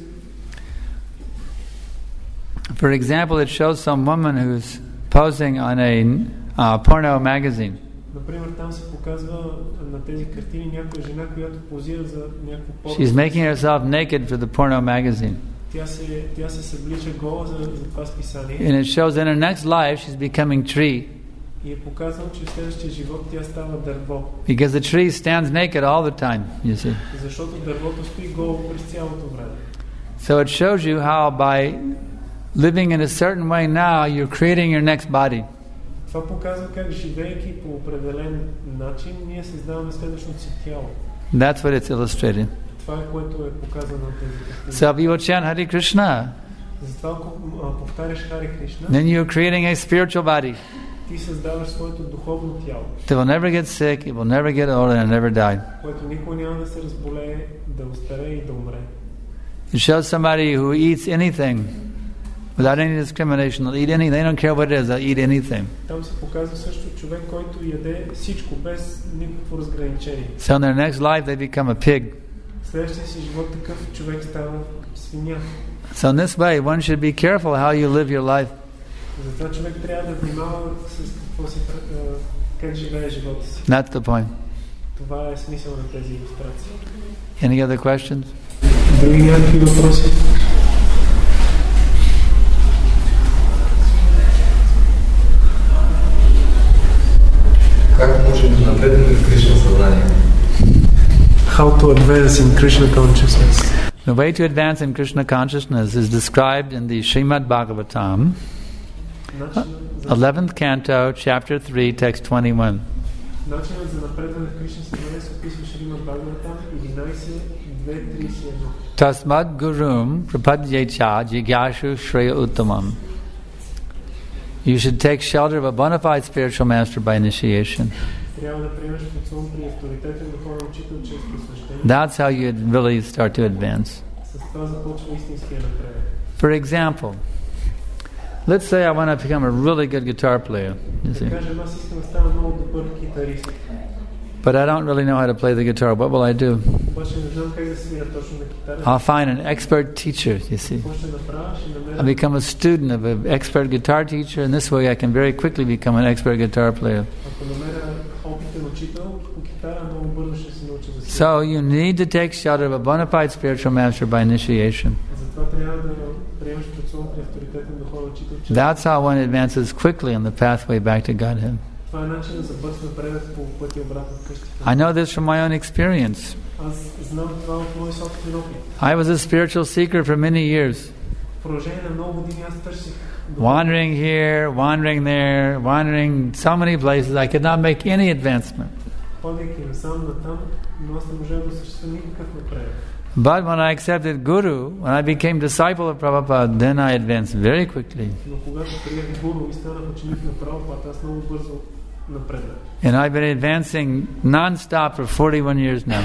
For example, it shows some woman who's posing on a porno magazine. Например, там се показва на тези картини някоя жена, която позира за някакво порно. She's making herself naked for the porno magazine. Тя се съблича гола за това списание. And it shows in her next life she's becoming tree. И е показано, че в следващия живот тя става дърво. Because the tree stands naked all the time, you see. Защото дървото стои голо през цялото време. So it shows you how by living in a certain way now, you're creating your next body. Това показва как живеейки по определен начин, ние създаваме следващото си тяло. That's what it's illustrated. Това е което е показано на тези картини. So if you will chant Hare Krishna, затова ако повтаряш Харе Кришна, then you're creating a spiritual body. Ти създаваш своето духовно тяло. It will never get sick, it will never get old, and never die. Което никога няма да се разболее, да остарее и да умре. It shows somebody who eats anything without any discrimination. They'll eat anything. They don't care what it is. They'll eat anything. Там се показва също човек, който яде всичко без никакво разграничение. So in their next life they become a pig. Следващия си живот такъв човек става свиня. So in this way, one should be careful how you live your life. Затова човек трябва да внимава с какво се как живее живота си. That's the point. Това е смисъл на тези илюстрации. Any other questions? Други някакви въпроси? Как можем да напреднем в Кришна съзнание? How to advance in Krishna consciousness. The way to advance in Krishna consciousness is described in the Srimad Bhagavatam, 11th canto, chapter 3, text 21. Начинът за напредване в Кришна съзнание се описва в Шримад Бхагаватам 11.2.31. Tasmad gurum prapadyecha jigyashu shreya uttamam. You should take shelter of a bona fide spiritual master by initiation. That's how you really start to advance. For example, let's say I want to become a really good guitar player. You see. But I don't really know how to play the guitar. What will I do? I'll find an expert teacher, you see. I'll become a student of an expert guitar teacher, and this way I can very quickly become an expert guitar player. So you need to take shelter of a bona fide spiritual master by initiation. That's how one advances quickly on the pathway back to Godhead. I know this from my own experience. I was a spiritual seeker for many years. Wandering here, wandering there, wandering so many places, I could not make any advancement. But when I accepted Guru, when I became disciple of Prabhupada, then I advanced very quickly. And I've been advancing non-stop for 41 years now.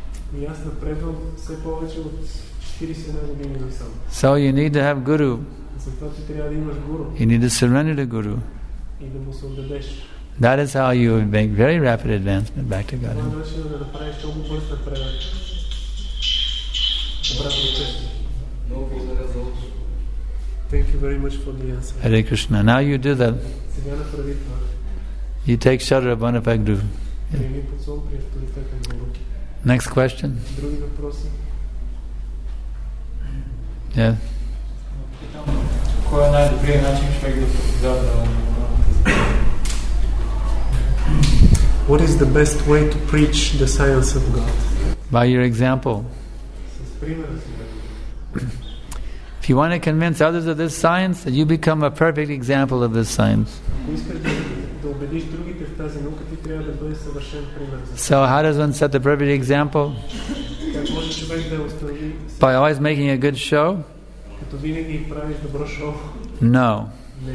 So you need to have Guru. You need to surrender to Guru. That is how you make very rapid advancement back to God. Thank you very much for the answer. Hare Krishna. Now you do that. You take shelter of bona fide Guru. Yeah. Next question. Yeah. What is the best way to preach the science of God? By your example. If you want to convince others of this science, that you become a perfect example of this science. So how does one set the perfect example? By always making a good show? No.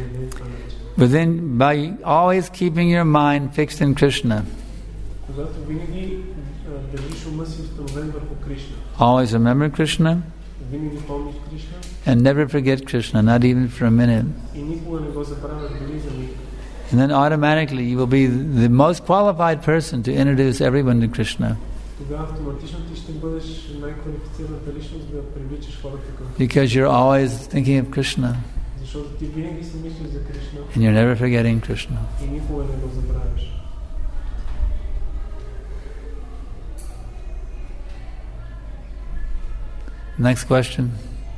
By always keeping your mind fixed in Krishna. Always remember Krishna and never forget Krishna, not even for a minute. And then automatically you will be the most qualified person to introduce everyone to Krishna. Because you're always thinking of Krishna. And you're never forgetting Krishna. Next question.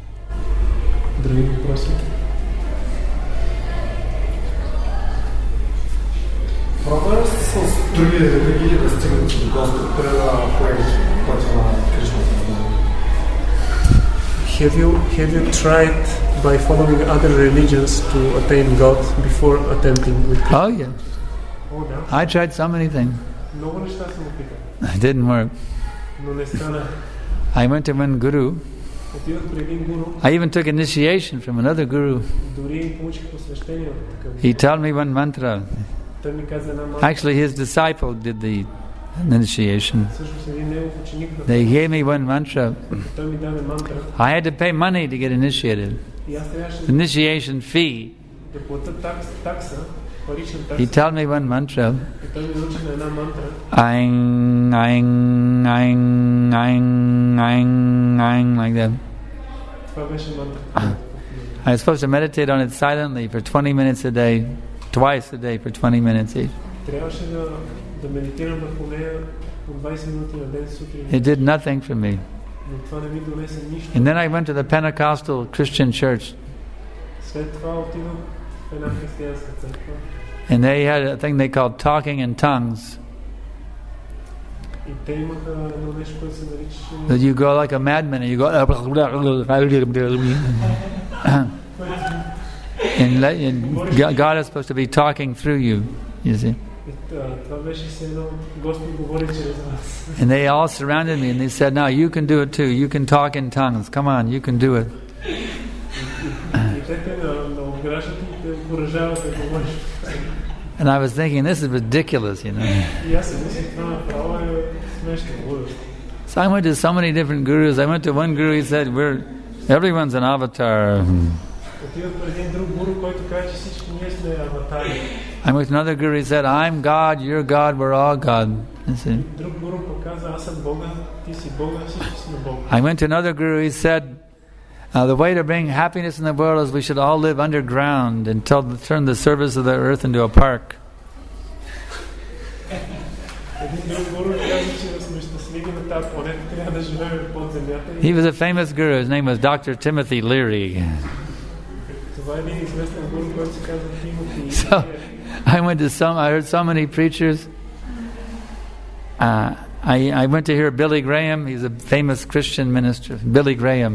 Проблемът с други религии да стигнат до Господ, преди да поемеш пътя на Кришна. Have you tried by following other religions to attain God before attempting with Krishna? Oh yeah. Oh, no. I tried so many things. Много неща съм опитал. It didn't work. Но не стана. I went to one guru. Отидох при един гуру. I even took initiation from another guru. Дори получих посвещение от такъв. He told me one mantra. Той ми каза една мантра. Actually, his disciple did the initiation. Всъщност един негов ученик. They gave me one mantra. Той ми даде мантра. I had to pay money to get initiated. И аз трябваше Initiation fee. да платя такса, парична такса. He told me one mantra. И той ми научи на една мантра. Aing, aing, aing, aing, aing, aing, like that. Това беше мантра. I was supposed to meditate on it silently for 20 minutes a day, twice a day for 20 minutes each. Трябваше да медитирам върху нея по 20 минути на ден сутрин. It did nothing for me. Но това не ми донесе нищо. And then I went to the Pentecostal Christian church. След това отидох в една християнска църква. And they had a thing they called talking in tongues. И те имаха едно нещо, което се наричаше... That you go like a madman and you go... and God is supposed to be talking through you, you see. Това беше все едно Господ говори чрез вас. And they all surrounded me and they said, "Now you can do it too. You can talk in tongues. Come on, you can do it." И те на обграждат и те окуражават да говориш. And I was thinking, this is ridiculous, you know. И аз си мислих, това направо е смешно, лудост. So I went to so many different gurus. I went to one guru, he said, everyone's an avatar. Отидох при един друг гуру, който каза, че всички ние сме аватари. I went to another guru, he said, I'm God, you're God, we're all God. Друг гуру показа, аз съм Бога, ти си Бога, всички сме Бога. I went to another guru, he said, the way to bring happiness in the world is we should all live underground and turn the surface of the earth into a park. He was a famous guru. His name was Dr. Timothy Leary. So I heard so many preachers. I went to hear Billy Graham. He's a famous Christian minister. Billy Graham.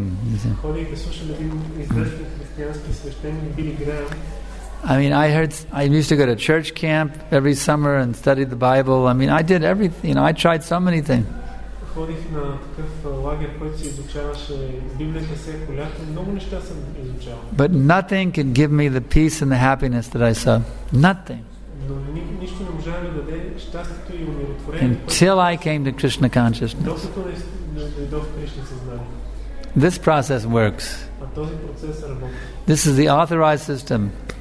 I mean, I used to go to church camp every summer and study the Bible. I mean, I did everything. You know, I tried so many things. But nothing could give me the peace and the happiness that I saw. Nothing. Until I came to Krishna consciousness. This process works. This is the authorized system.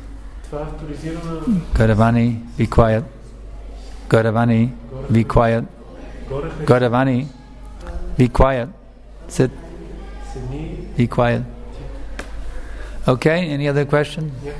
Gauravani, be quiet. Gauravani, be quiet. Gauravani, be quiet. Sit. Be quiet. Okay, any other question?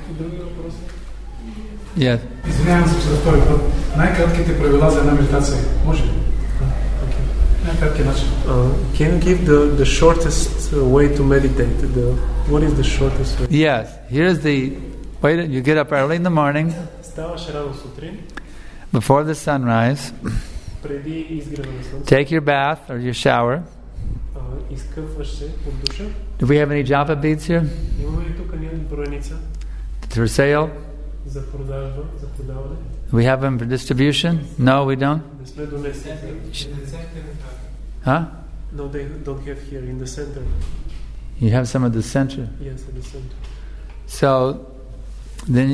Yes. Извинявам се, че за втори път. Най-кратките правила за една медитация. Може ли? Най-краткият начин. Can you give the shortest way to meditate? What is the shortest way? Yes. Here's the way that you get up early in the morning. Ставаш рано сутрин. Before the sunrise. Преди изгрева на слънце. Take your bath or your shower. Изкъпваш се от душа. Do we have any japa beads here? Имаме ли тук броеница? For sale? За продажба, за продаване. We have them for distribution? No, we don't. Не сме донесли. Huh? No, they don't have here in the center. You have some at the center. Yes, at the center. So then,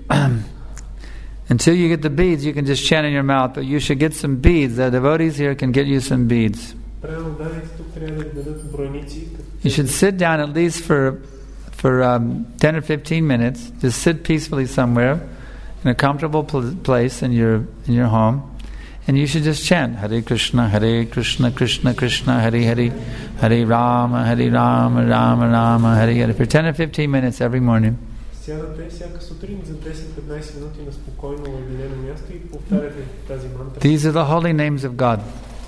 until you get the beads, you can just chant in your mouth. But you should get some beads. The devotees here can get you some beads. You should sit down at least for 10 or 15 minutes. Just sit peacefully somewhere in a comfortable place in your home, and you should just chant Hare Krishna, Krishna Krishna, Hare Hare, Hare Rama, Rama Rama, Hare Hare for 10 or 15 minutes every morning. These are the holy names of God.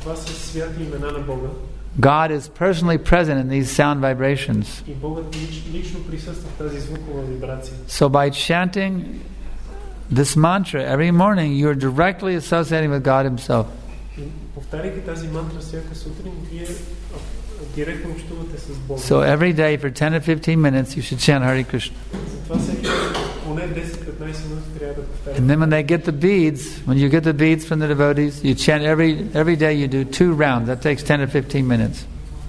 God is personally present in these sound vibrations. So by chanting this mantra every morning, you are directly associating with God Himself. So every day for 10 or 15 minutes, you should chant Hare Krishna. And then when they get the beads, when you get the beads from the devotees, you chant every day. You do 2 rounds. That takes 10 or 15 minutes.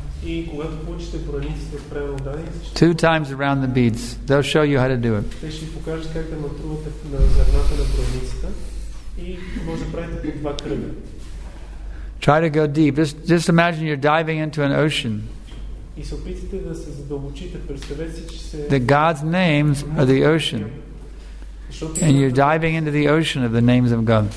2 times around the beads. They'll show you how to do it. Try to go deep. Just imagine you're diving into an ocean. That God's names are the ocean. And you're diving into the ocean of the names of God.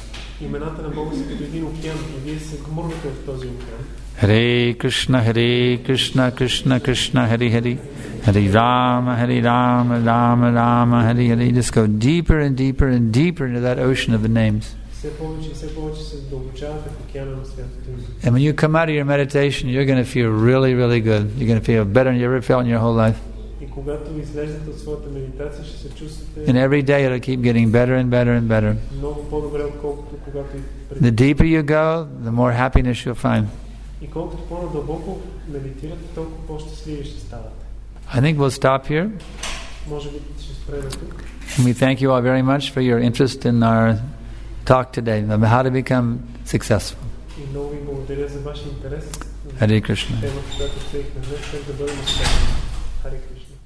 Hare Krishna, Krishna Krishna, Hare Hare, Hare Rama, Rama Rama, Hare Hare. Just go deeper and deeper and deeper into that ocean of the names. все повече и все повече се дълбочавате в океана на святото име. And when you come out of your meditation, you're going to feel really, really good. You're going to feel better than you ever felt in your whole life. И когато излезете от своята медитация, ще се чувствате And every day it'll keep getting better and better and better. много по-добре, отколкото когато и преди. The deeper you go, the more happiness you'll find. И колкото по-надълбоко медитирате, толкова по-щастливи ще ставате. I think we'll stop here. Може би ще спрем тук. And we thank you all very much for your interest in our talk today about how to become successful. И много ви благодаря за вашия интерес. Hare Krishna. Темата, която приехме днес, как да бъдем успешни. Харе Кришна.